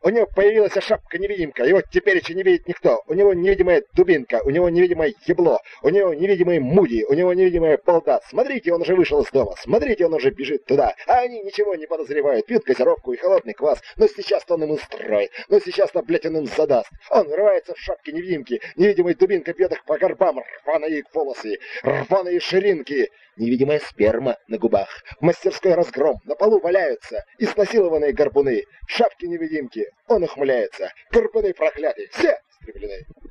У него появилась шапка-невидимка, его теперь еще не видит никто. У него невидимая дубинка, у него невидимое ебло, у него невидимые муди, у него невидимая балда. Смотрите, он уже вышел из дома, смотрите, он уже бежит туда. А они ничего не подозревают, пьют газировку и холодный квас. Но сейчас-то он им устроит, но сейчас-то, блядь, он им задаст. Он врывается в шапке-невидимки, невидимой дубинкой бьет их по горбам, рваные волосы, рваные ширинки. Невидимая сперма на губах. В мастерской разгром, на полу валяются изнасилованные горбуны. Шапки-невидимки. Он ухмыляется. Горбуны проклятые, все истреблены.